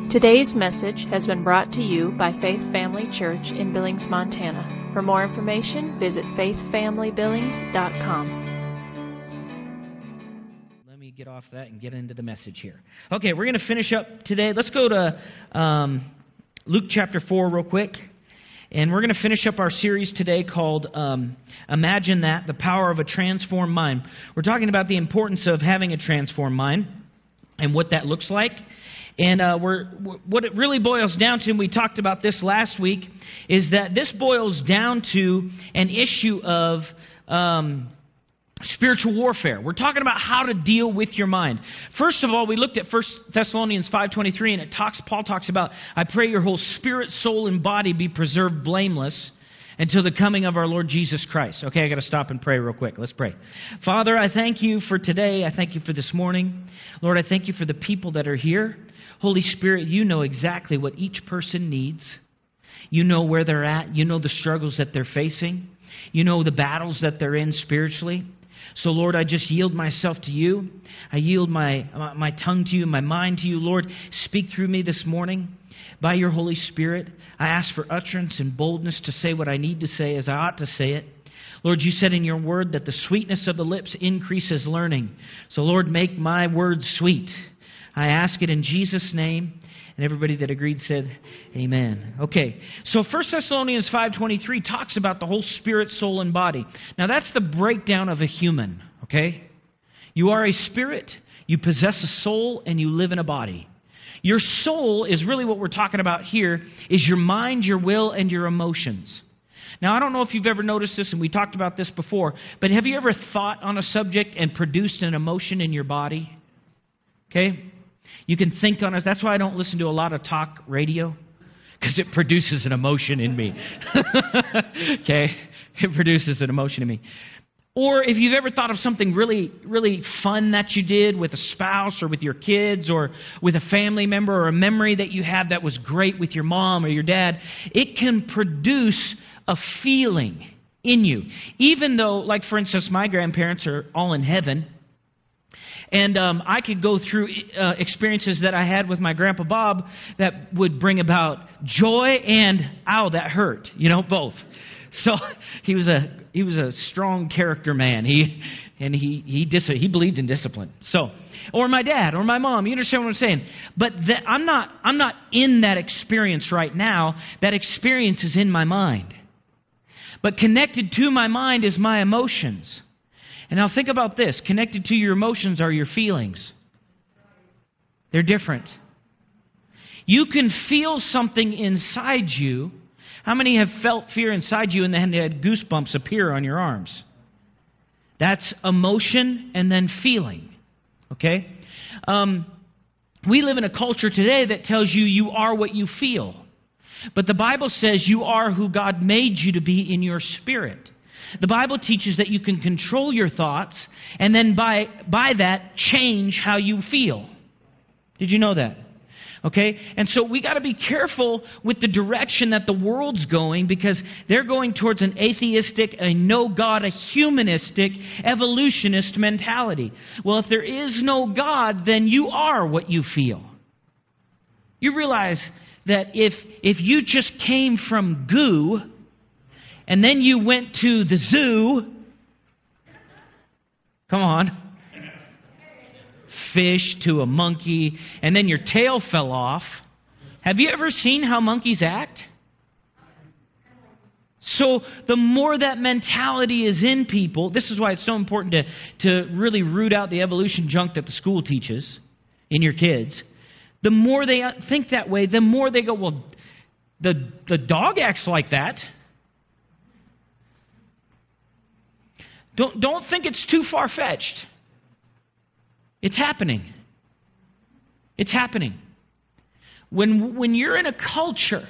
Today's message has been brought to you by Faith Family Church in Billings, Montana. For more information, visit faithfamilybillings.com. Let me get off that and get into the message here. Okay, we're going to finish up today. Let's go to Luke chapter 4 real quick. And we're going to finish up our series today called Imagine That, the Power of a Transformed Mind. We're talking about the importance of having a transformed mind and what that looks like. And what it really boils down to, and we talked about this last week, is that this boils down to an issue of spiritual warfare. We're talking about how to deal with your mind. First of all, we looked at 1 Thessalonians 5:23, and Paul talks about, I pray your whole spirit, soul, and body be preserved blameless until the coming of our Lord Jesus Christ. Okay, I got to stop and pray real quick. Let's pray. Father, I thank you for today. I thank you for this morning. Lord, I thank you for the people that are here. Holy Spirit, you know exactly what each person needs. You know where they're at. You know the struggles that they're facing. You know the battles that they're in spiritually. So, Lord, I just yield myself to you. I yield my tongue to you, my mind to you. Lord, speak through me this morning by your Holy Spirit. I ask for utterance and boldness to say what I need to say as I ought to say it. Lord, you said in your word that the sweetness of the lips increases learning. So, Lord, make my words sweet. I ask it in Jesus' name. And everybody that agreed said, amen. Okay, so 1 Thessalonians 5:23 talks about the whole spirit, soul, and body. Now, that's the breakdown of a human, okay? You are a spirit, you possess a soul, and you live in a body. Your soul is really what we're talking about here, is your mind, your will, and your emotions. Now, I don't know if you've ever noticed this, and we talked about this before, but have you ever thought on a subject and produced an emotion in your body? Okay? You can think on us. That's why I don't listen to a lot of talk radio, because it produces an emotion in me. Okay? It produces an emotion in me. Or if you've ever thought of something really, really fun that you did with a spouse or with your kids or with a family member, or a memory that you had that was great with your mom or your dad, it can produce a feeling in you. Even though, like for instance, my grandparents are all in heaven. And I could go through experiences that I had with my Grandpa Bob that would bring about joy and, ow, that hurt. You know, both. So he was a strong character man. He believed in discipline. So, or my dad or my mom. You understand what I'm saying? But I'm not in that experience right now. That experience is in my mind. But connected to my mind is my emotions. And now think about this. Connected to your emotions are your feelings. They're different. You can feel something inside you. How many have felt fear inside you and then had goosebumps appear on your arms? That's emotion and then feeling. Okay? We live in a culture today that tells you you are what you feel. But the Bible says you are who God made you to be in your spirit. The Bible teaches that you can control your thoughts and then by that change how you feel. Did you know that? Okay? And so we got to be careful with the direction that the world's going, because they're going towards an atheistic, a no God, a humanistic, evolutionist mentality. Well, if there is no God, then you are what you feel. You realize that if you just came from goo, and then you went to the zoo. Come on. Fish to a monkey. And then your tail fell off. Have you ever seen how monkeys act? So the more that mentality is in people, this is why it's so important to really root out the evolution junk that the school teaches in your kids. The more they think that way, the more they go, well, the dog acts like that. Don't think it's too far-fetched. It's happening. It's happening. When you're in a culture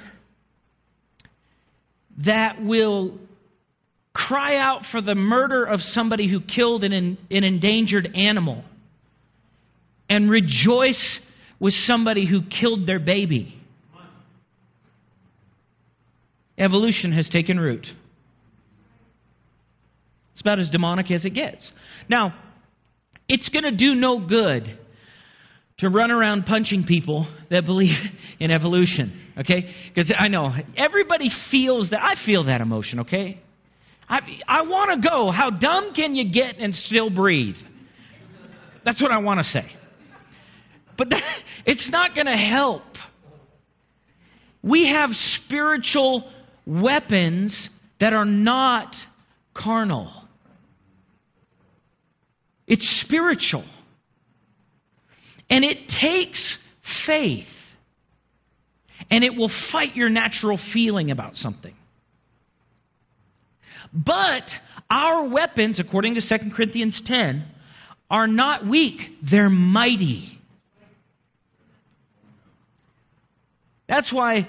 that will cry out for the murder of somebody who killed an endangered animal and rejoice with somebody who killed their baby, evolution has taken root. It's about as demonic as it gets. Now, it's going to do no good to run around punching people that believe in evolution, okay? Because I know everybody feels that. I feel that emotion, okay? I want to go. How dumb can you get and still breathe? That's what I want to say. But it's not going to help. We have spiritual weapons that are not carnal. It's spiritual. And it takes faith. And it will fight your natural feeling about something. But our weapons, according to 2 Corinthians 10, are not weak. They're mighty. That's why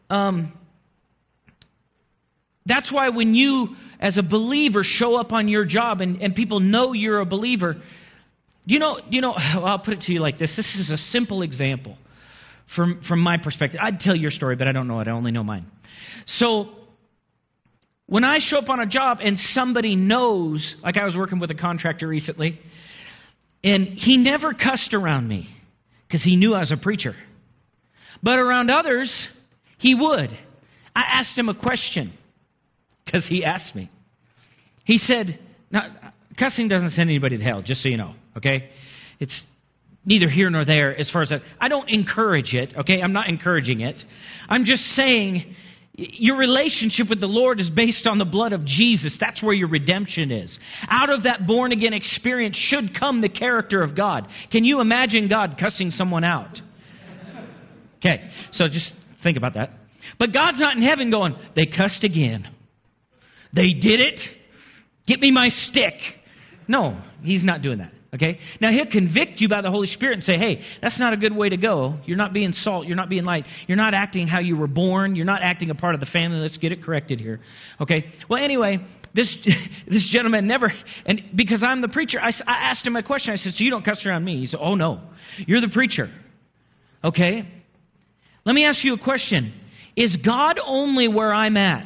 when you, as a believer, show up on your job and people know you're a believer, do you know, I'll put it to you like this. This is a simple example from my perspective. I'd tell your story, but I don't know it. I only know mine. So, when I show up on a job and somebody knows, like I was working with a contractor recently, and he never cussed around me because he knew I was a preacher. But around others, he would. I asked him a question because he asked me. He said, now, cussing doesn't send anybody to hell, just so you know, okay? It's neither here nor there as far as that. I don't encourage it, okay? I'm not encouraging it. I'm just saying your relationship with the Lord is based on the blood of Jesus. That's where your redemption is. Out of that born-again experience should come the character of God. Can you imagine God cussing someone out? Okay, so just think about that. But God's not in heaven going, they cussed again. They did it. Get me my stick. No, He's not doing that. Okay? Now, He'll convict you by the Holy Spirit and say, hey, that's not a good way to go. You're not being salt. You're not being light. You're not acting how you were born. You're not acting a part of the family. Let's get it corrected here. Okay? Well, anyway, this gentleman never, and because I'm the preacher, I asked him a question. I said, so you don't cuss around me? He said, oh, no. You're the preacher. Okay? Let me ask you a question. Is God only where I'm at?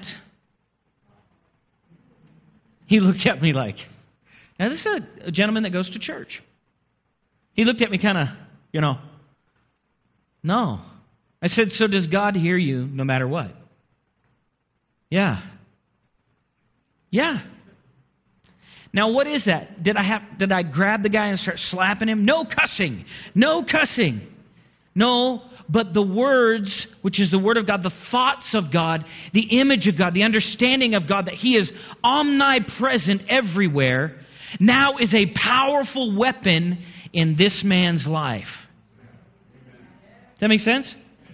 He looked at me like, now this is a gentleman that goes to church. He looked at me kind of, no. I said, so does God hear you no matter what? Yeah. Yeah. Now what is that? Did I grab the guy and start slapping him? No cussing. No cussing. No, but the words, which is the Word of God, the thoughts of God, the image of God, the understanding of God, that He is omnipresent everywhere, now is a powerful weapon in this man's life. Does that make sense?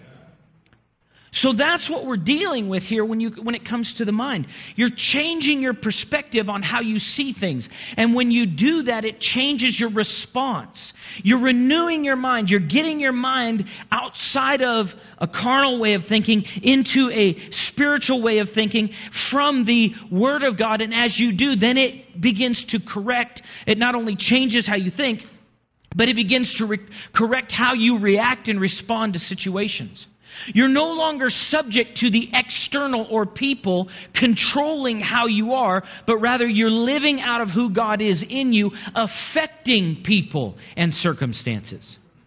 So that's what we're dealing with here when it comes to the mind. You're changing your perspective on how you see things. And when you do that, it changes your response. You're renewing your mind. You're getting your mind outside of a carnal way of thinking into a spiritual way of thinking from the Word of God. And as you do, then it begins to correct. It not only changes how you think, but it begins to correct how you react and respond to situations. You're no longer subject to the external or people controlling how you are, but rather you're living out of who God is in you, affecting people and circumstances.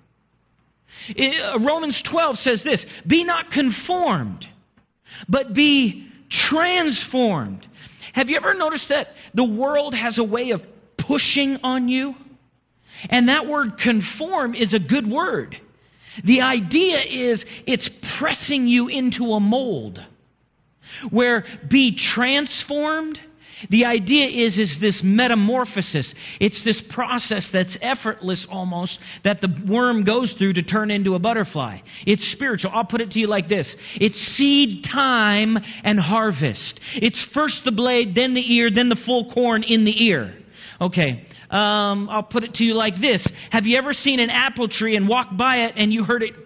Romans 12 says this, be not conformed, but be transformed. Have you ever noticed that the world has a way of pushing on you? And that word conform is a good word. The idea is it's pressing you into a mold. Where be transformed, the idea is this metamorphosis. It's this process that's effortless almost that the worm goes through to turn into a butterfly. It's spiritual. I'll put it to you like this. It's seed time and harvest. It's first the blade, then the ear, then the full corn in the ear. Okay. I'll put it to you like this. Have you ever seen an apple tree and walked by it and you heard it,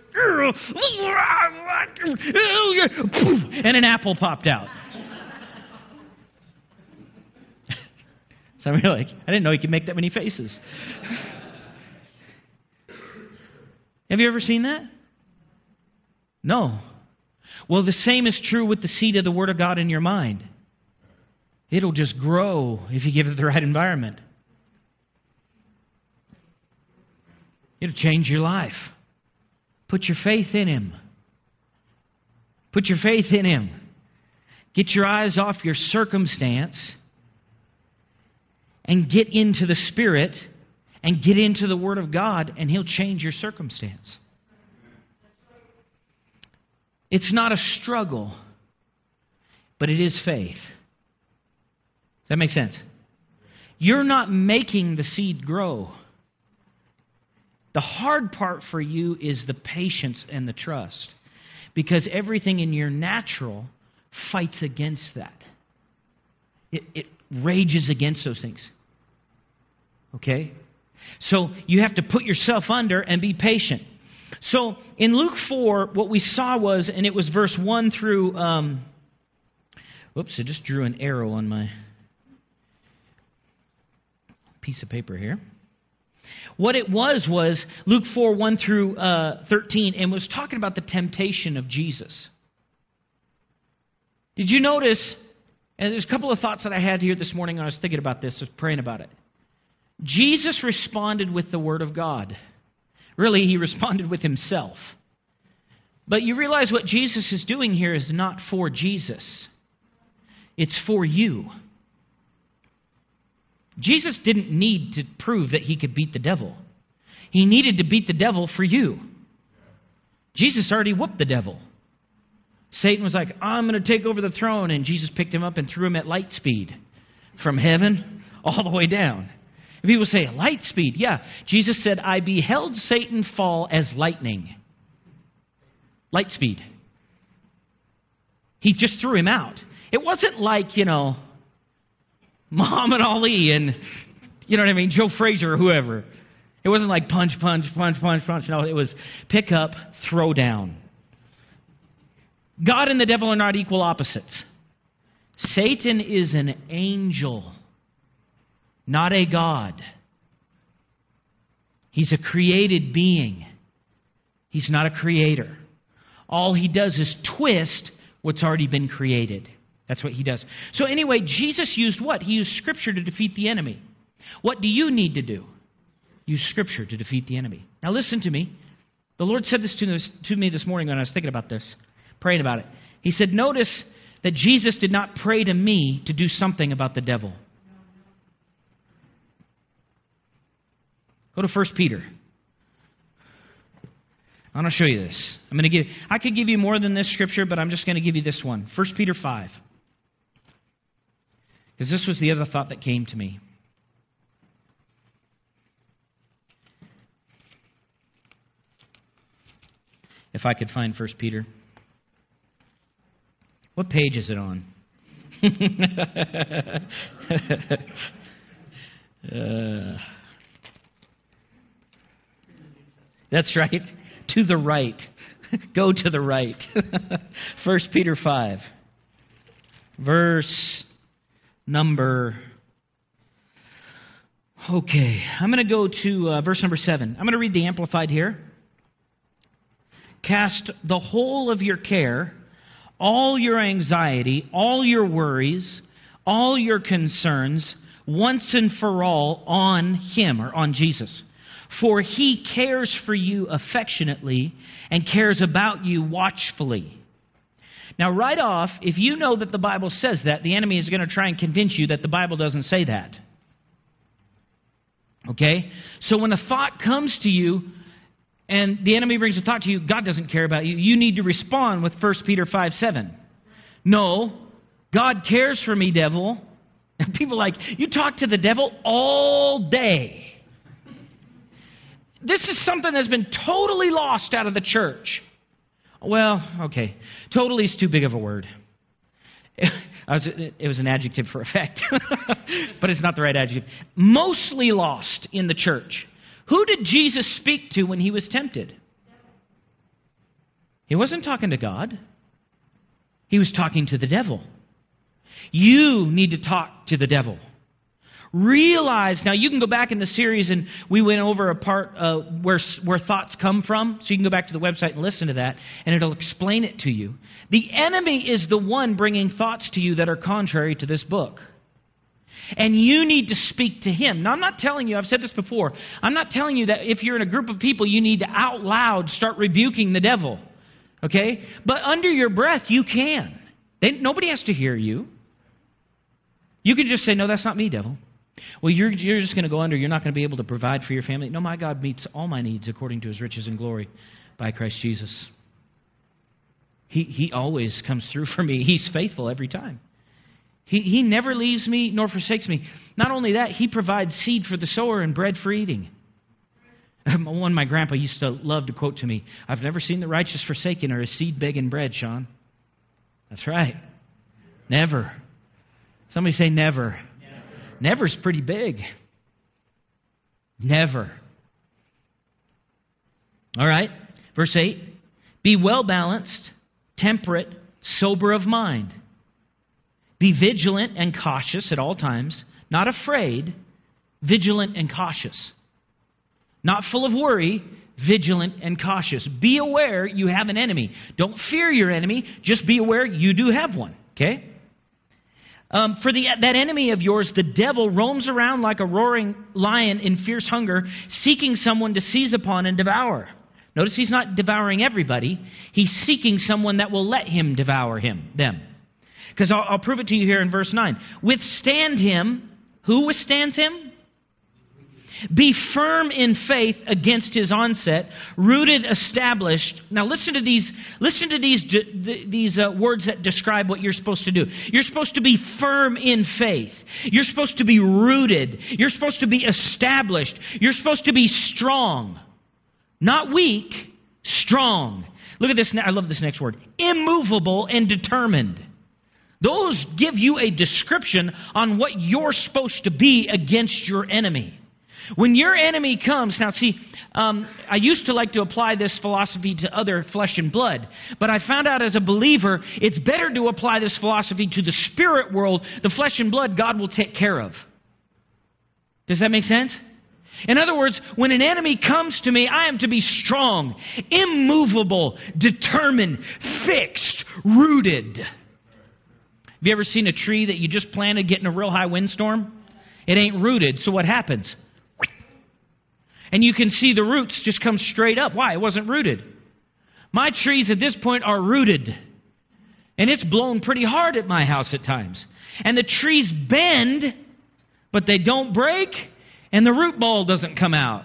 and an apple popped out? Some of you are like, I didn't know you could make that many faces. Have you ever seen that? No. Well, the same is true with the seed of the Word of God in your mind. It'll just grow if you give it the right environment. It'll change your life. Put your faith in Him. Put your faith in Him. Get your eyes off your circumstance and get into the Spirit and get into the Word of God, and He'll change your circumstance. It's not a struggle, but it is faith. Does that make sense? You're not making the seed grow. The hard part for you is the patience and the trust, because everything in your natural fights against that. It rages against those things. Okay? So you have to put yourself under and be patient. So in Luke 4, what we saw was, and it was verse 1 through... whoops, I just drew an arrow on my piece of paper here. What it was Luke 4, 1 through 13, and was talking about the temptation of Jesus. Did you notice, and there's a couple of thoughts that I had here this morning when I was thinking about this, I was praying about it. Jesus responded with the Word of God. Really, He responded with Himself. But you realize what Jesus is doing here is not for Jesus. It's for you. Jesus didn't need to prove that He could beat the devil. He needed to beat the devil for you. Jesus already whooped the devil. Satan was like, I'm going to take over the throne. And Jesus picked him up and threw him at light speed from heaven all the way down. And people say, light speed? Yeah. Jesus said, I beheld Satan fall as lightning. Light speed. He just threw him out. It wasn't like, Muhammad Ali and, Joe Frazier or whoever. It wasn't like punch, punch, punch, punch, punch. No, it was pick up, throw down. God and the devil are not equal opposites. Satan is an angel, not a God. He's a created being. He's not a creator. All he does is twist what's already been created. That's what he does. So anyway, Jesus used what? He used Scripture to defeat the enemy. What do you need to do? Use Scripture to defeat the enemy. Now listen to me. The Lord said this to me this morning when I was thinking about this, praying about it. He said, notice that Jesus did not pray to me to do something about the devil. Go to 1 Peter. I want to show you this. I could give you more than this scripture, but I'm just going to give you this one. 1 Peter 5. Because this was the other thought that came to me. If I could find 1 Peter. What page is it on? That's right. To the right. Go to the right. 1 Peter 5. Verse number... Okay. I'm going to go to verse number 7. I'm going to read the Amplified here. Cast the whole of your care, all your anxiety, all your worries, all your concerns, once and for all on Him, or on Jesus. For He cares for you affectionately and cares about you watchfully. Now, right off, if you know that the Bible says that, the enemy is going to try and convince you that the Bible doesn't say that. Okay? So when a thought comes to you, and the enemy brings a thought to you, God doesn't care about you, you need to respond with 1 Peter 5:7. No, God cares for me, devil. And people are like, you talk to the devil all day. This is something that's been totally lost out of the church. Well, okay. Totally is too big of a word. It was an adjective for effect. But it's not the right adjective. Mostly lost in the church. Who did Jesus speak to when He was tempted? He wasn't talking to God. He was talking to the devil. You need to talk to the devil. Realize, now you can go back in the series and we went over a part where thoughts come from. So you can go back to the website and listen to that and it'll explain it to you. The enemy is the one bringing thoughts to you that are contrary to this book. And you need to speak to him. Now, I'm not telling you, I've said this before, I'm not telling you that if you're in a group of people, you need to out loud start rebuking the devil. Okay? But under your breath, you can. Nobody has to hear you. You can just say, no, that's not me, devil. Well, you're just going to go under. You're not going to be able to provide for your family. No, my God meets all my needs according to his riches and glory by Christ Jesus. He always comes through for me. He's faithful every time. He never leaves me nor forsakes me. Not only that, he provides seed for the sower and bread for eating. One my grandpa used to love to quote to me, I've never seen the righteous forsaken or his seed begging bread, Sean. That's right. Never. Somebody say never. Never's pretty big. Never. All right. Verse 8. Be well balanced, temperate, sober of mind. Be vigilant and cautious at all times. Not afraid, vigilant and cautious. Not full of worry, vigilant and cautious. Be aware you have an enemy. Don't fear your enemy. Just be aware you do have one. Okay? That enemy of yours, the devil, roams around like a roaring lion in fierce hunger, seeking someone to seize upon and devour. Notice he's not devouring everybody. He's seeking someone that will let him devour them. Because I'll prove it to you here in verse 9. Withstand him. Who withstands him? Be firm in faith against his onset, rooted, established. Now listen to these words that describe what you're supposed to do. You're supposed to be firm in faith. You're supposed to be rooted. You're supposed to be established. You're supposed to be strong. Not weak, strong. Look at this. I love this next word. Immovable and determined. Those give you a description on what you're supposed to be against your enemy. When your enemy comes, now see, I used to like to apply this philosophy to other flesh and blood, but I found out as a believer, it's better to apply this philosophy to the spirit world. The flesh and blood, God will take care of. Does that make sense? In other words, when an enemy comes to me, I am to be strong, immovable, determined, fixed, rooted. Have you ever seen a tree that you just planted get in a real high windstorm? It ain't rooted, so what happens? And you can see the roots just come straight up. Why? It wasn't rooted. My trees at this point are rooted. And it's blown pretty hard at my house at times. And the trees bend, but they don't break, and the root ball doesn't come out.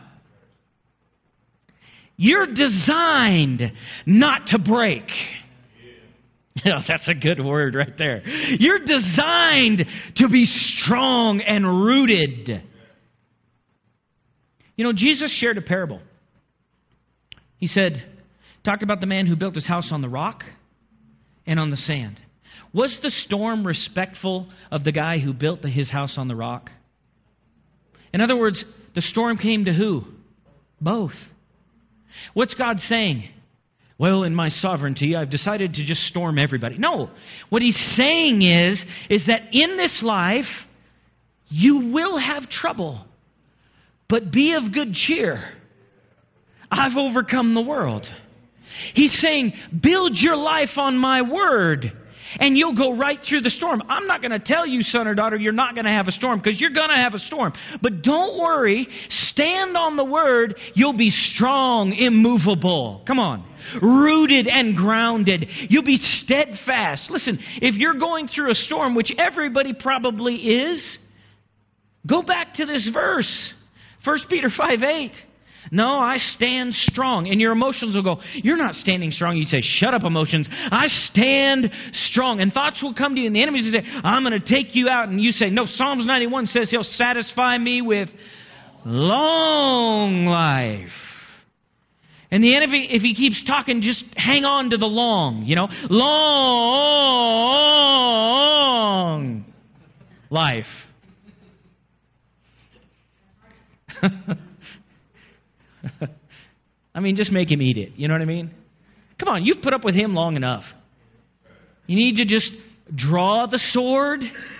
You're designed not to break. Oh, that's a good word right there. You're designed to be strong and rooted. You know, Jesus shared a parable. He talked about the man who built his house on the rock and on the sand. Was the storm respectful of the guy who built his house on the rock? In other words, the storm came to who? Both. What's God saying? Well, in my sovereignty, I've decided to just storm everybody. No. What he's saying is that in this life, you will have trouble. But be of good cheer. I've overcome the world. He's saying, build your life on my word, and you'll go right through the storm. I'm not going to tell you, son or daughter, you're not going to have a storm, because you're going to have a storm. But don't worry. Stand on the word. You'll be strong, immovable. Come on. Rooted and grounded. You'll be steadfast. Listen, if you're going through a storm, which everybody probably is, go back to this verse. 1 Peter 5:8. No, I stand strong. And your emotions will go, you're not standing strong. You say, shut up, emotions. I stand strong. And thoughts will come to you, and the enemies will say, I'm going to take you out. And you say, no, Psalms 91 says he'll satisfy me with long life. And the enemy, if he keeps talking, just hang on to the long, long life. I mean, just make him eat it. You know what I mean? Come on, you've put up with him long enough. You need to just draw the sword.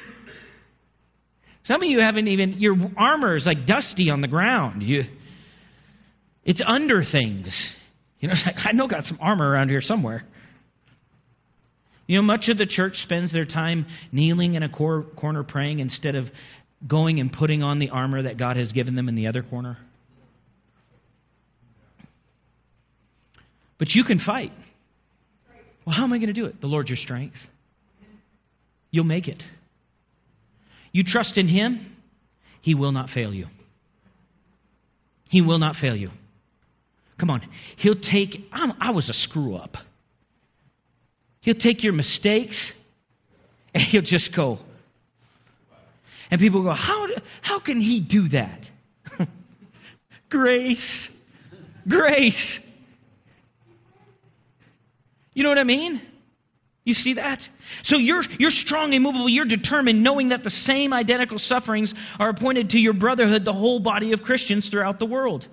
Some of you haven't even, your armor is like dusty on the ground. It's under things. It's like, I know got some armor around here somewhere. Much of the church spends their time kneeling in a corner praying instead of going and putting on the armor that God has given them in the other corner? But you can fight. Well, how am I going to do it? The Lord's your strength. You'll make it. You trust in Him, He will not fail you. He will not fail you. Come on. He'll take... I was a screw-up. He'll take your mistakes and He'll just go... And people go, how can He do that? Grace. Grace. You know what I mean? You see that? So you're strong, immovable, you're determined, knowing that the same identical sufferings are appointed to your brotherhood, the whole body of Christians throughout the world.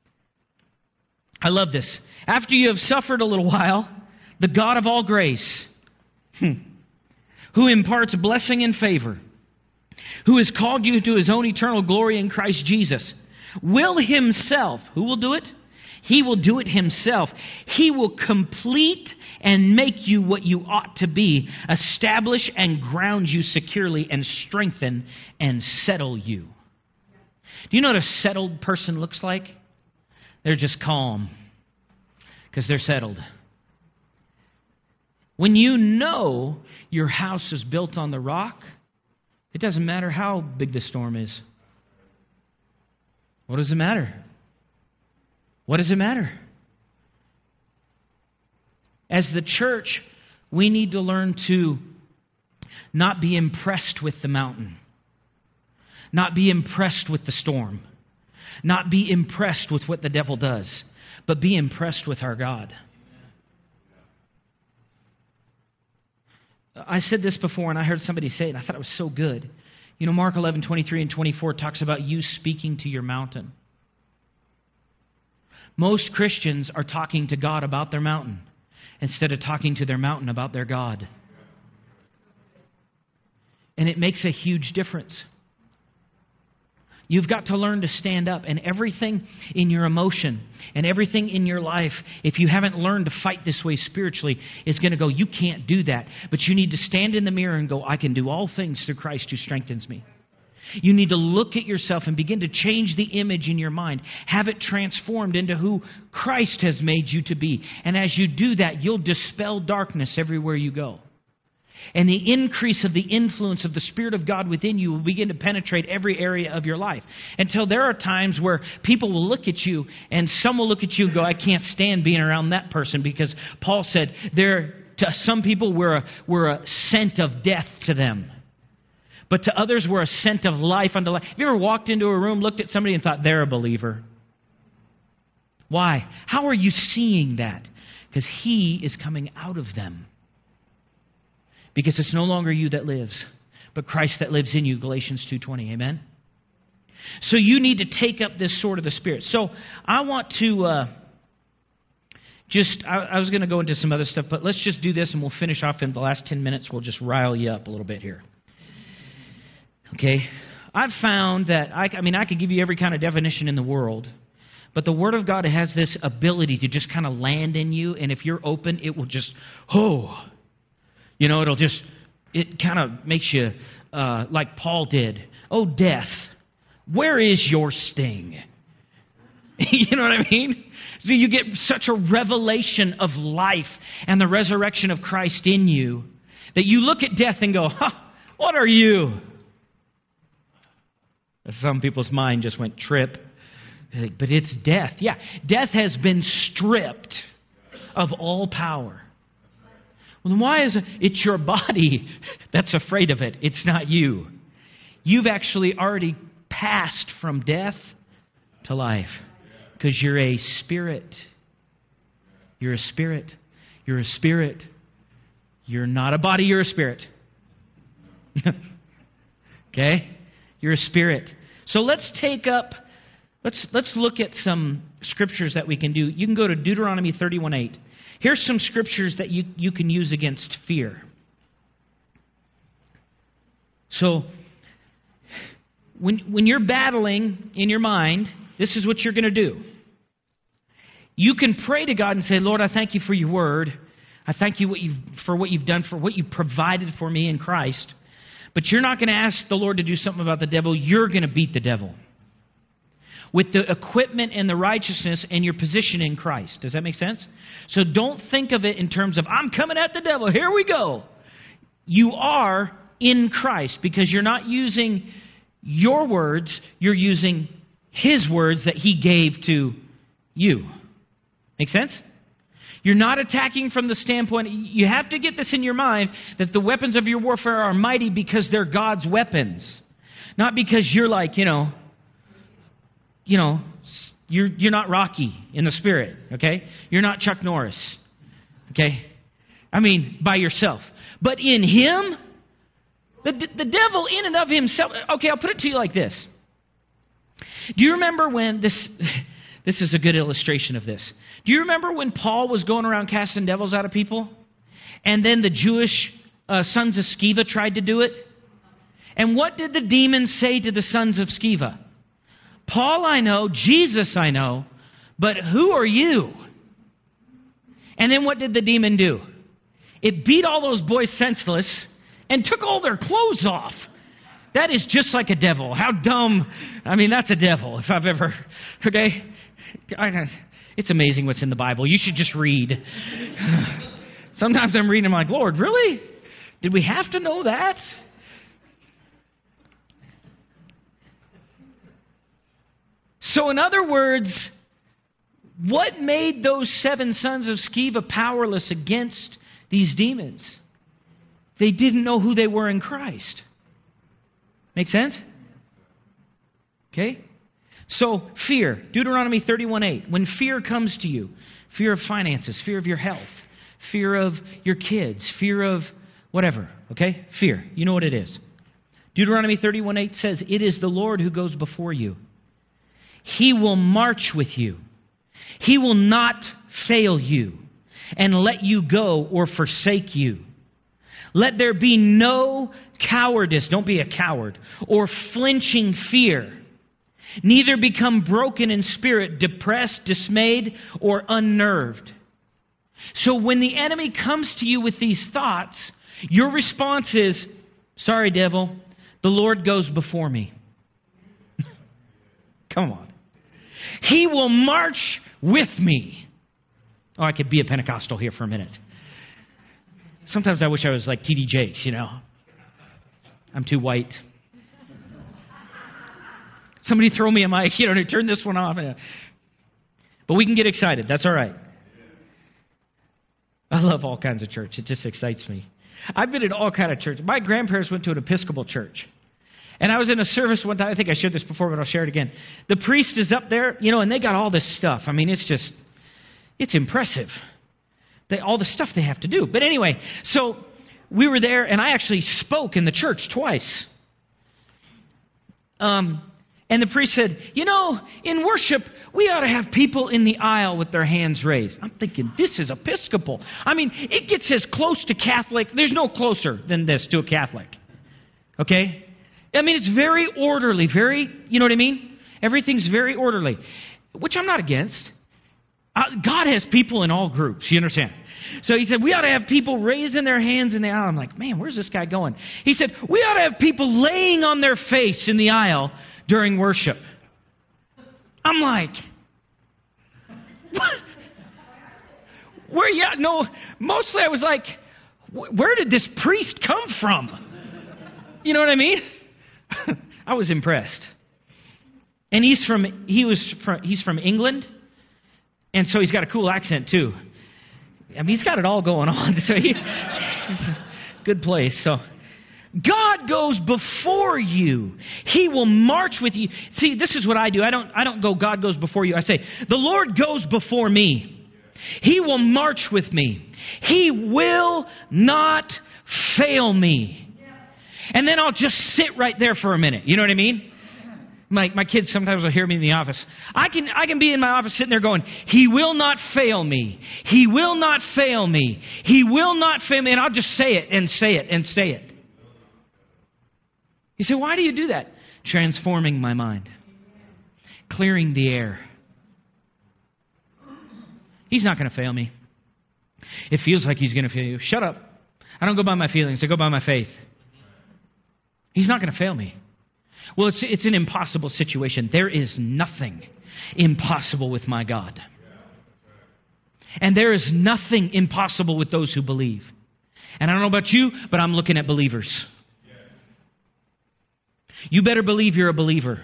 I love this. After you have suffered a little while, the God of all grace, who imparts blessing and favor, who has called you to His own eternal glory in Christ Jesus, will Himself, who will do it? He will do it Himself. He will complete and make you what you ought to be, establish and ground you securely, and strengthen and settle you. Do you know what a settled person looks like? They're just calm because they're settled. When you know your house is built on the rock, it doesn't matter how big the storm is. What does it matter? What does it matter? As the church, we need to learn to not be impressed with the mountain, not be impressed with the storm, not be impressed with what the devil does, but be impressed with our God. I said this before, and I heard somebody say it, and I thought it was so good. You know, Mark 11:23 and 24 talks about you speaking to your mountain. Most Christians are talking to God about their mountain instead of talking to their mountain about their God. And it makes a huge difference. You've got to learn to stand up, and everything in your emotion and everything in your life, if you haven't learned to fight this way spiritually, is going to go, you can't do that. But you need to stand in the mirror and go, I can do all things through Christ who strengthens me. You need to look at yourself and begin to change the image in your mind. Have it transformed into who Christ has made you to be. And as you do that, you'll dispel darkness everywhere you go. And the increase of the influence of the Spirit of God within you will begin to penetrate every area of your life. Until there are times where people will look at you, and some will look at you and go, I can't stand being around that person, because Paul said, to some people we're a scent of death to them. But to others, we're a scent of life unto life. Have you ever walked into a room, looked at somebody, and thought, they're a believer? Why? How are you seeing that? Because He is coming out of them. Because it's no longer you that lives, but Christ that lives in you, Galatians 2:20. Amen? So you need to take up this sword of the Spirit. So I want to I was going to go into some other stuff, but let's just do this and we'll finish off in the last 10 minutes. We'll just rile you up a little bit here. Okay? I've found that, I could give you every kind of definition in the world, but the Word of God has this ability to just kind of land in you, and if you're open, it will just, it kind of makes you like Paul did. Oh, death, where is your sting? You know what I mean? So you get such a revelation of life and the resurrection of Christ in you that you look at death and go, what are you? Some people's mind just went trip. But it's death. Yeah, death has been stripped of all power. Well, then why is it? It's your body that's afraid of it. It's not you. You've actually already passed from death to life because you're a spirit. You're a spirit. You're a spirit. You're not a body, you're a spirit. Okay? You're a spirit. So let's look at some scriptures that we can do. You can go to Deuteronomy 31:8. Here's some scriptures that you can use against fear. So when you're battling in your mind, this is what you're going to do. You can pray to God and say, Lord, I thank you for your word. I thank you for what you've done, for what you provided for me in Christ. But you're not going to ask the Lord to do something about the devil. You're going to beat the devil with the equipment and the righteousness and your position in Christ. Does that make sense? So don't think of it in terms of, I'm coming at the devil. Here we go. You are in Christ because you're not using your words. You're using His words that He gave to you. Make sense? You're not attacking from the standpoint, you have to get this in your mind, that the weapons of your warfare are mighty because they're God's weapons. Not because you're like, you're not Rocky in the spirit, okay? You're not Chuck Norris, okay? I mean, by yourself. But in Him, the devil in and of himself, okay, I'll put it to you like this. Do you remember when this is a good illustration of this. Do you remember when Paul was going around casting devils out of people? And then the Jewish sons of Sceva tried to do it? And what did the demons say to the sons of Sceva? Paul I know, Jesus I know, but who are you? And then what did the demon do? It beat all those boys senseless and took all their clothes off. That is just like a devil. How dumb. I mean, that's a devil if I've ever, okay? It's amazing what's in the Bible. You should just read. Sometimes I'm reading, I'm like, Lord, really? Did we have to know that? So in other words, what made those 7 sons of Sceva powerless against these demons? They didn't know who they were in Christ. Make sense? Okay? So, fear. Deuteronomy 31:8. When fear comes to you, fear of finances, fear of your health, fear of your kids, fear of whatever. Okay? Fear. You know what it is. Deuteronomy 31:8 says, it is the Lord who goes before you. He will march with you. He will not fail you and let you go or forsake you. Let there be no cowardice, don't be a coward, or flinching fear. Neither become broken in spirit, depressed, dismayed, or unnerved. So when the enemy comes to you with these thoughts, your response is, sorry, devil, the Lord goes before me. Come on. He will march with me. Oh, I could be a Pentecostal here for a minute. Sometimes I wish I was like T.D. Jakes, I'm too white. Somebody throw me a mic, turn this one off. But we can get excited. That's all right. I love all kinds of church. It just excites me. I've been in all kinds of churches. My grandparents went to an Episcopal church. And I was in a service one time. I think I shared this before, but I'll share it again. The priest is up there, and they got all this stuff. I mean, it's impressive. All the stuff they have to do. But anyway, so we were there, and I actually spoke in the church twice. And the priest said, in worship, we ought to have people in the aisle with their hands raised. I'm thinking, this is Episcopal. I mean, it gets as close to Catholic. There's no closer than this to a Catholic. Okay? I mean, it's very orderly, you know what I mean? Everything's very orderly, which I'm not against. God has people in all groups, you understand? So he said, we ought to have people raising their hands in the aisle. I'm like, man, where's this guy going? He said, we ought to have people laying on their face in the aisle during worship. I'm like, what? Mostly I was like, where did this priest come from? You know what I mean? I was impressed. And he's from England. And so he's got a cool accent, too. I mean, he's got it all going on. So it's a good place. So God goes before you. He will march with you. See, this is what I do. I don't go, God goes before you. I say, the Lord goes before me. He will march with me. He will not fail me. And then I'll just sit right there for a minute. You know what I mean? My kids sometimes will hear me in the office. I can be in my office sitting there going, He will not fail me. He will not fail me. He will not fail me. And I'll just say it and say it and say it. You say, why do you do that? Transforming my mind. Clearing the air. He's not going to fail me. It feels like He's going to fail you. Shut up. I don't go by my feelings. I go by my faith. He's not going to fail me. Well, it's an impossible situation. There is nothing impossible with my God. And there is nothing impossible with those who believe. And I don't know about you, but I'm looking at believers. You better believe you're a believer.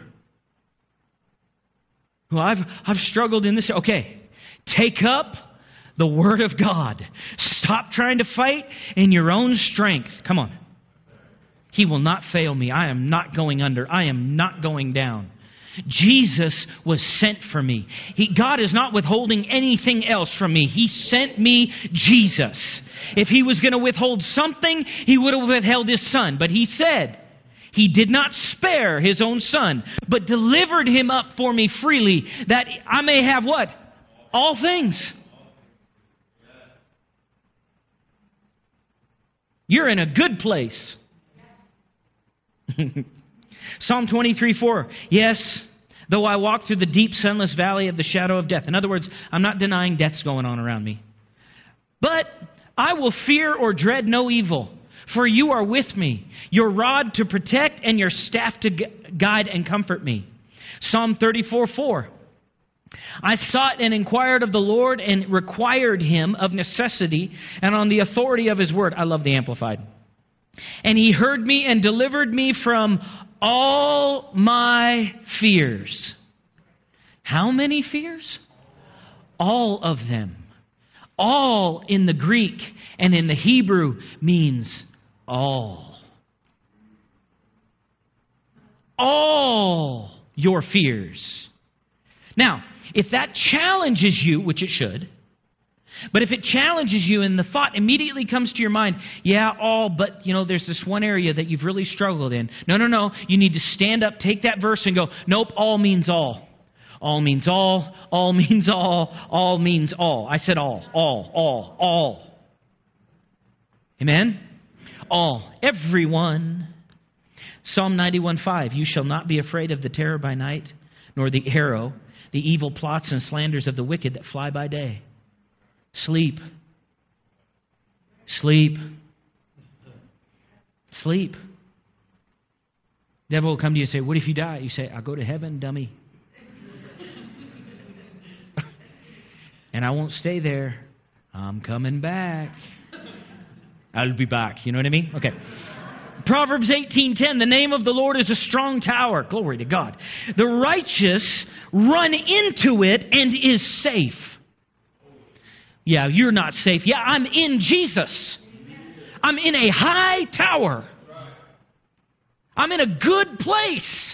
Well, I've struggled in this. Okay, take up the Word of God. Stop trying to fight in your own strength. Come on. He will not fail me. I am not going under. I am not going down. Jesus was sent for me. God is not withholding anything else from me. He sent me Jesus. If He was going to withhold something, He would have withheld His Son. But He said He did not spare His own Son, but delivered Him up for me freely, that I may have what? All things. You're in a good place. Psalm 23:4. Yes, though I walk through the deep sunless valley of the shadow of death. In other words, I'm not denying death's going on around me. But I will fear or dread no evil, for you are with me. Your rod to protect and your staff to guide and comfort me. Psalm 34:4. I sought and inquired of the Lord and required Him of necessity and on the authority of His word. I love the Amplified. And He heard me and delivered me from all my fears. How many fears? All of them. All in the Greek and in the Hebrew means all. All your fears. Now, if that challenges you, which it should, but if it challenges you and the thought immediately comes to your mind, yeah, all, but, there's this one area that you've really struggled in. No. You need to stand up, take that verse and go, nope, all means all. All means all. All means all. All means all. I said all. Amen? All. Everyone. Psalm 91:5. You shall not be afraid of the terror by night, nor the arrow, the evil plots and slanders of the wicked that fly by day. Sleep. Devil will come to you and say, what if you die? You say, I'll go to heaven, dummy. And I won't stay there. I'm coming back. I'll be back. You know what I mean? Okay. Proverbs 18:10, the name of the Lord is a strong tower. Glory to God. The righteous run into it and is safe. Yeah, you're not safe. Yeah, I'm in Jesus. I'm in a high tower. I'm in a good place.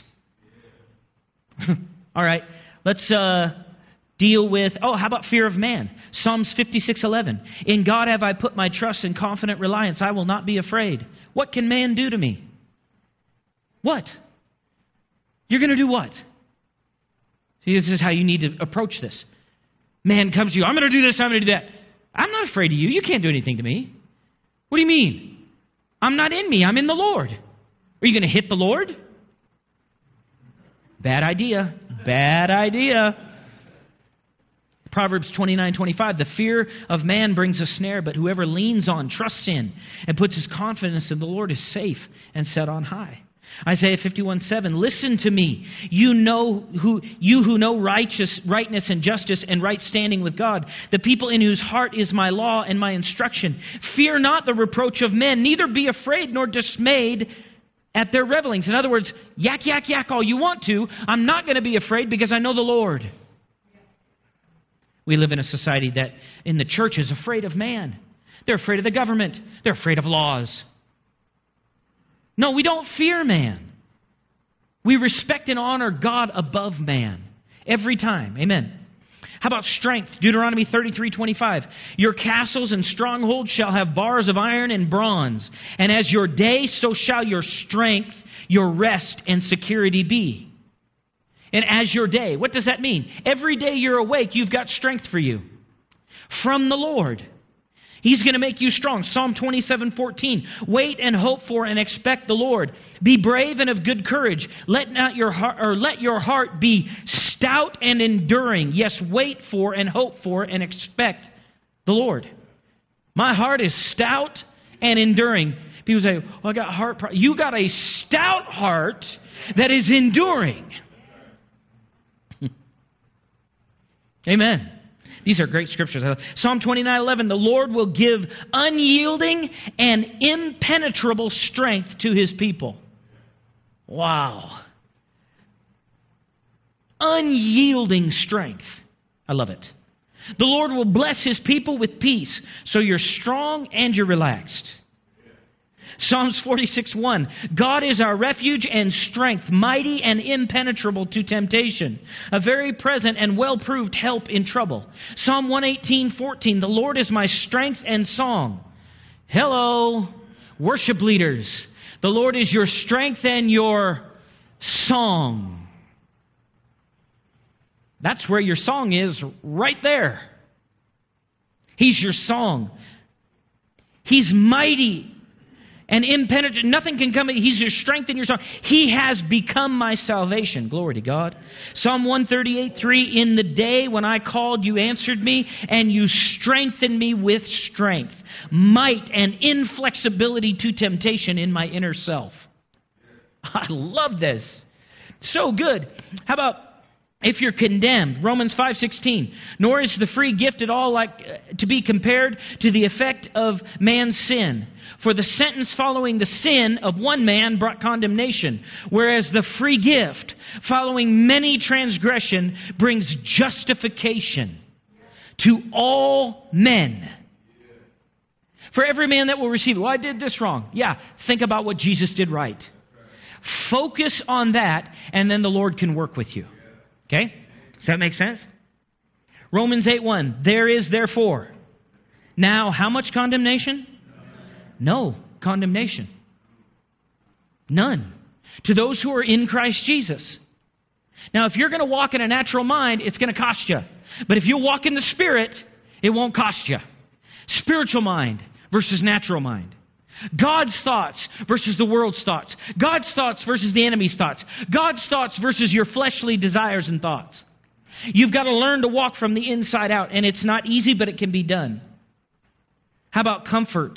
All right, let's deal with, how about fear of man? Psalms 56:11. In God have I put my trust and confident reliance. I will not be afraid. What can man do to me? What? You're going to do what? See, this is how you need to approach this. Man comes to you, I'm going to do this, I'm going to do that. I'm not afraid of you. You can't do anything to me. What do you mean? I'm not in me. I'm in the Lord. Are you going to hit the Lord? Bad idea. Bad idea. Proverbs 29:25. The fear of man brings a snare, but whoever leans on, trusts in, and puts his confidence in the Lord is safe and set on high. Isaiah 51:7. Listen to me, you who know rightness and justice and right standing with God, the people in whose heart is my law and my instruction. Fear not the reproach of men, neither be afraid nor dismayed at their revelings. In other words, yak all you want to. I'm not going to be afraid because I know the Lord. We live in a society that in the church is afraid of man. They're afraid of the government. They're afraid of laws. No, we don't fear man. We respect and honor God above man. Every time. Amen. How about strength? Deuteronomy 33:25. Your castles and strongholds shall have bars of iron and bronze. And as your day, so shall your strength, your rest, and security be. And as your day. What does that mean? Every day you're awake, you've got strength for you. From the Lord. He's going to make you strong. Psalm 27:14. Wait and hope for and expect the Lord. Be brave and of good courage. Let your heart be stout and enduring. Yes, wait for and hope for and expect the Lord. My heart is stout and enduring People say, well, I got heart problems. You got a stout heart that is enduring. Amen. These are great scriptures. Psalm 29:11, the Lord will give unyielding and impenetrable strength to His people. Wow. Unyielding strength. I love it. The Lord will bless His people with peace, so you're strong and you're relaxed. Psalms 46:1, God is our refuge and strength, mighty and impenetrable to temptation, a very present and well-proved help in trouble. Psalm 118:14, the Lord is my strength and song. Hello, worship leaders. The Lord is your strength and your song. That's where your song is, right there. He's your song. He's mighty and impenetrable. Nothing can come. He's your strength and your song. He has become my salvation. Glory to God. Psalm 138:3, in the day when I called, you answered me, and you strengthened me with strength, might, and inflexibility to temptation in my inner self. I love this. So good. How about if you're condemned? Romans 5:16. Nor is the free gift at all like to be compared to the effect of man's sin. For the sentence following the sin of one man brought condemnation, whereas the free gift following many transgression brings justification to all men. For every man that will receive it. Well, I did this wrong. Yeah, think about what Jesus did right. Focus on that, and then the Lord can work with you. Okay? Does that make sense? Romans 8:1. There is therefore now how much condemnation? No condemnation. None. To those who are in Christ Jesus. Now, if you're going to walk in a natural mind, it's going to cost you. But if you walk in the Spirit, it won't cost you. Spiritual mind versus natural mind. God's thoughts versus the world's thoughts. God's thoughts versus the enemy's thoughts. God's thoughts versus your fleshly desires and thoughts. You've got to learn to walk from the inside out, and it's not easy, but it can be done. How about comfort?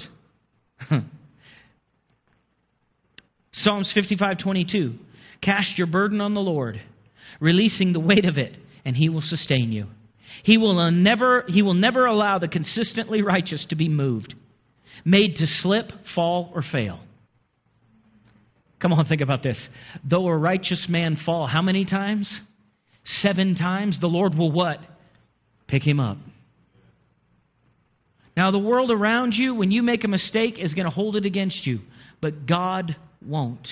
Psalms 55:22. Cast your burden on the Lord, releasing the weight of it, and He will sustain you. He will never allow the consistently righteous to be moved, made to slip, fall, or fail. Come on, think about this. Though a righteous man fall, how many times? 7 times. The Lord will what? Pick him up. Now, the world around you, when you make a mistake, is going to hold it against you. But God won't.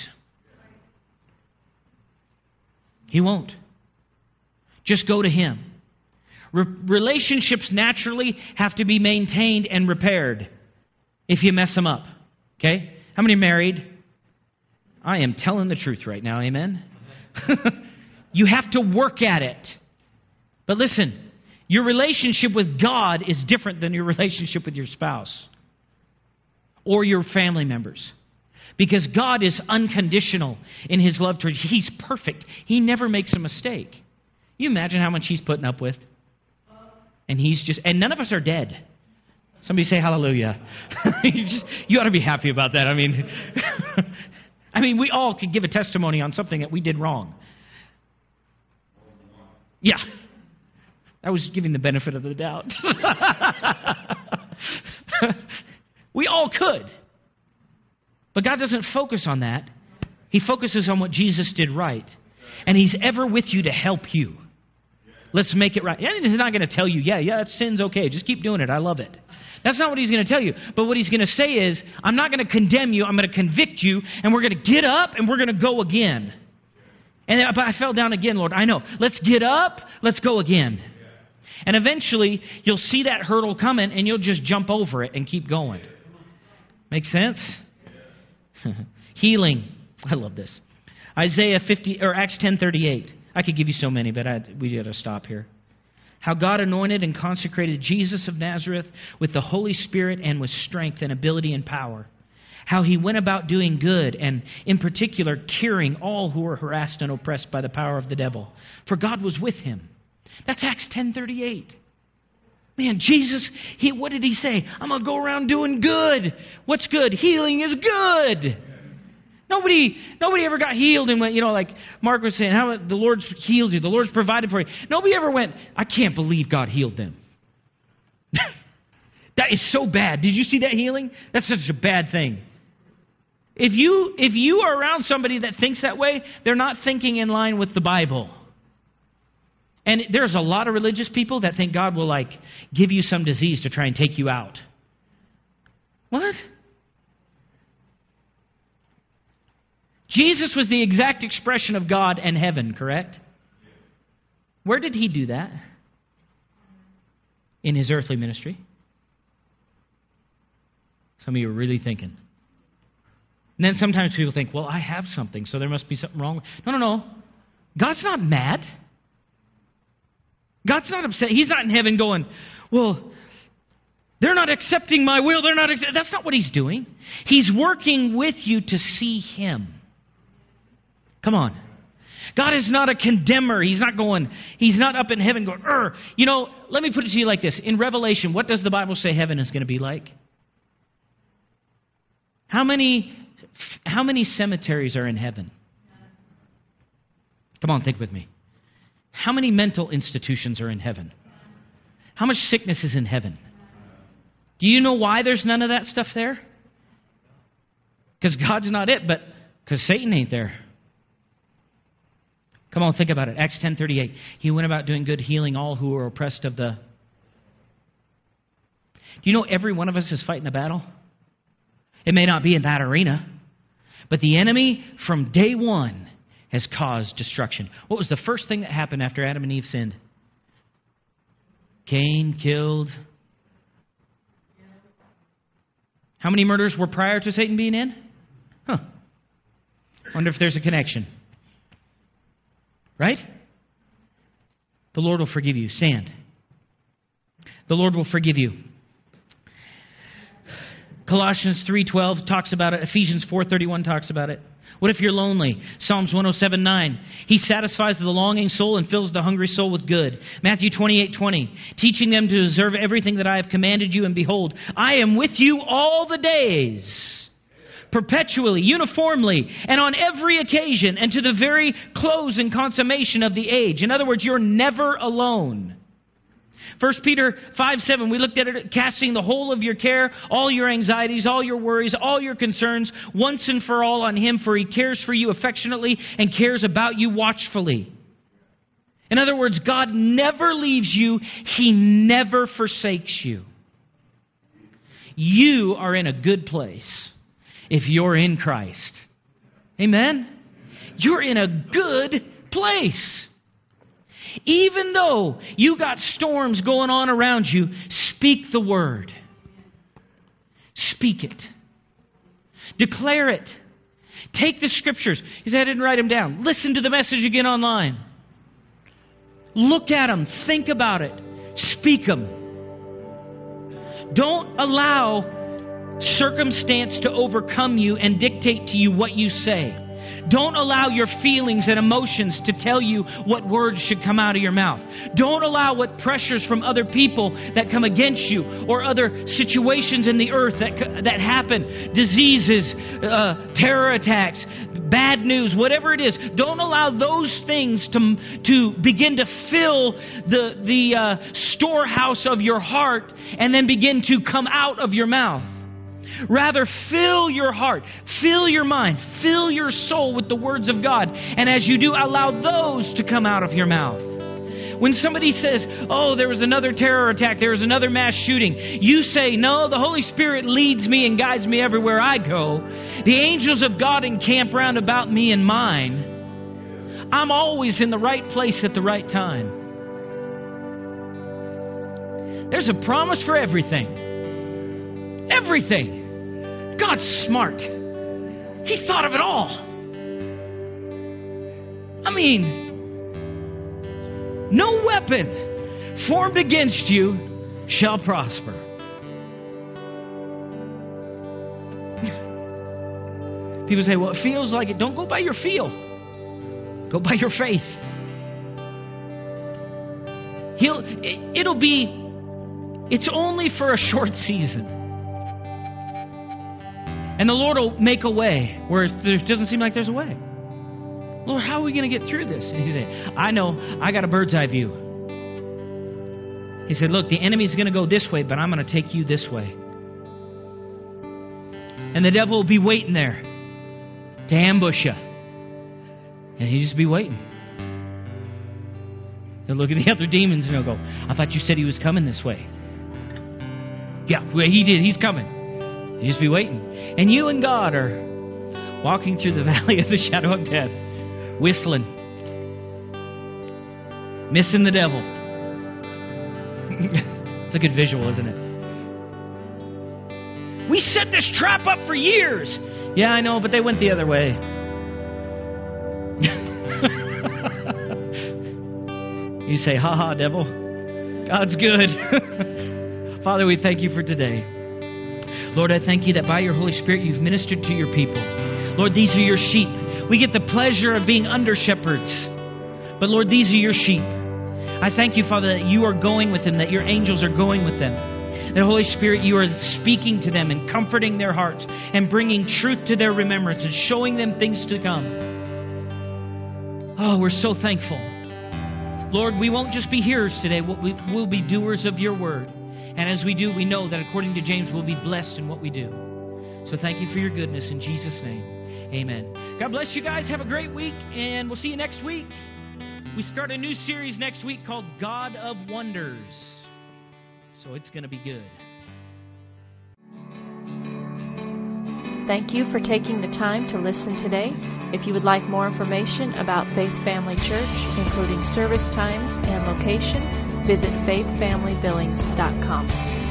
He won't. Just go to Him. Relationships naturally have to be maintained and repaired if you mess them up. Okay? How many are married? I am telling the truth right now. Amen? You have to work at it. But listen, your relationship with God is different than your relationship with your spouse or your family members. Because God is unconditional in His love towards you. He's perfect. He never makes a mistake. You imagine how much He's putting up with? And none of us are dead. Somebody say hallelujah. You ought to be happy about that. I mean, we all could give a testimony on something that we did wrong. Yeah. I was giving the benefit of the doubt. We all could. But God doesn't focus on that. He focuses on what Jesus did right. And He's ever with you to help you. Let's make it right. He's not going to tell you, that sin's okay. Just keep doing it. I love it. That's not what He's going to tell you. But what He's going to say is, I'm not going to condemn you. I'm going to convict you. And we're going to get up and we're going to go again. But I fell down again, Lord. I know. Let's get up. Let's go again. And eventually, you'll see that hurdle coming and you'll just jump over it and keep going. Make sense? Healing. I love this. Isaiah 50 or Acts 10:38. I could give you so many, but we got to stop here. How God anointed and consecrated Jesus of Nazareth with the Holy Spirit and with strength and ability and power. How He went about doing good and, in particular, curing all who were harassed and oppressed by the power of the devil. For God was with Him. That's Acts 10:38. Man, Jesus, what did he say? I'm going to go around doing good. What's good? Healing is good. Nobody ever got healed and went, like Mark was saying, how the Lord's healed you, the Lord's provided for you. Nobody ever went, I can't believe God healed them. That is so bad. Did you see that healing? That's such a bad thing. If you are around somebody that thinks that way, they're not thinking in line with the Bible. And there's a lot of religious people that think God will give you some disease to try and take you out. What? Jesus was the exact expression of God and heaven, correct? Where did he do that? In his earthly ministry. Some of you are really thinking. And then sometimes people think, well, I have something, so there must be something wrong. No. God's not mad. God's not upset. He's not in heaven going, well, they're not accepting my will. That's not what he's doing. He's working with you to see him. Come on. God is not a condemner. He's not up in heaven going, let me put it to you like this. In Revelation, what does the Bible say heaven is going to be like? How many cemeteries are in heaven? Come on, think with me. How many mental institutions are in heaven? How much sickness is in heaven? Do you know why there's none of that stuff there? Because God's not it, but because Satan ain't there. Come on, think about it. Acts 10:38. He went about doing good, healing all who were oppressed of the... Do you know every one of us is fighting a battle? It may not be in that arena, but the enemy from day one has caused destruction. What was the first thing that happened after Adam and Eve sinned? Cain killed. How many murders were prior to Satan being in? Wonder if there's a connection. Right? The Lord will forgive you. Stand. The Lord will forgive you. Colossians 3:12 talks about it. Ephesians 4:31 talks about it. What if you're lonely? Psalms 107:9. He satisfies the longing soul and fills the hungry soul with good. Matthew 28:20. Teaching them to observe everything that I have commanded you, and behold, I am with you all the days, perpetually, uniformly, and on every occasion, and to the very close and consummation of the age. In other words, you're never alone. 1 Peter 5:7, we looked at it, casting the whole of your care, all your anxieties, all your worries, all your concerns, once and for all on Him, for He cares for you affectionately and cares about you watchfully. In other words, God never leaves you. He never forsakes you. You are in a good place if you're in Christ. Amen? You're in a good place. Even though you got storms going on around you, speak the word. Speak it. Declare it. Take the scriptures. He said, I didn't write them down. Listen to the message again online. Look at them. Think about it. Speak them. Don't allow circumstance to overcome you and dictate to you what you say. Don't allow your feelings and emotions to tell you what words should come out of your mouth. Don't allow what pressures from other people that come against you or other situations in the earth that happen, diseases, terror attacks, bad news, whatever it is. Don't allow those things to begin to fill the storehouse of your heart and then begin to come out of your mouth. Rather, fill your heart, fill your mind, fill your soul with the words of God. And as you do, allow those to come out of your mouth. When somebody says, oh, there was another terror attack, there was another mass shooting, you say, no, the Holy Spirit leads me and guides me everywhere I go. The angels of God encamp round about me and mine. I'm always in the right place at the right time. There's a promise for everything. Everything. God's smart. He thought of it all. I mean, no weapon formed against you shall prosper. People say, well, it feels like it. Don't go by your feel. Go by your faith. It'll be It's only for a short season. And the Lord will make a way where there doesn't seem like there's a way. Lord, how are we going to get through this? And He said, I know, I got a bird's eye view. He said, look, the enemy's going to go this way, but I'm going to take you this way. And the devil will be waiting there to ambush you. And he'll just be waiting. He'll look at the other demons and he'll go, I thought you said he was coming this way. Yeah, well, he did. He's coming. He'll just be waiting. And you and God are walking through the valley of the shadow of death, whistling, missing the devil. It's a good visual, isn't it? We set this trap up for years. Yeah, I know, but they went the other way. You say, ha ha, devil. God's good. Father, we thank you for today. Lord, I thank you that by your Holy Spirit you've ministered to your people. Lord, these are your sheep. We get the pleasure of being under shepherds. But Lord, these are your sheep. I thank you, Father, that you are going with them, that your angels are going with them. That, Holy Spirit, you are speaking to them and comforting their hearts and bringing truth to their remembrance and showing them things to come. Oh, we're so thankful. Lord, we won't just be hearers today. We'll be doers of your word. And as we do, we know that according to James, we'll be blessed in what we do. So thank you for your goodness in Jesus' name. Amen. God bless you guys. Have a great week, and we'll see you next week. We start a new series next week called God of Wonders. So it's going to be good. Thank you for taking the time to listen today. If you would like more information about Faith Family Church, including service times and location, visit faithfamilybillings.com.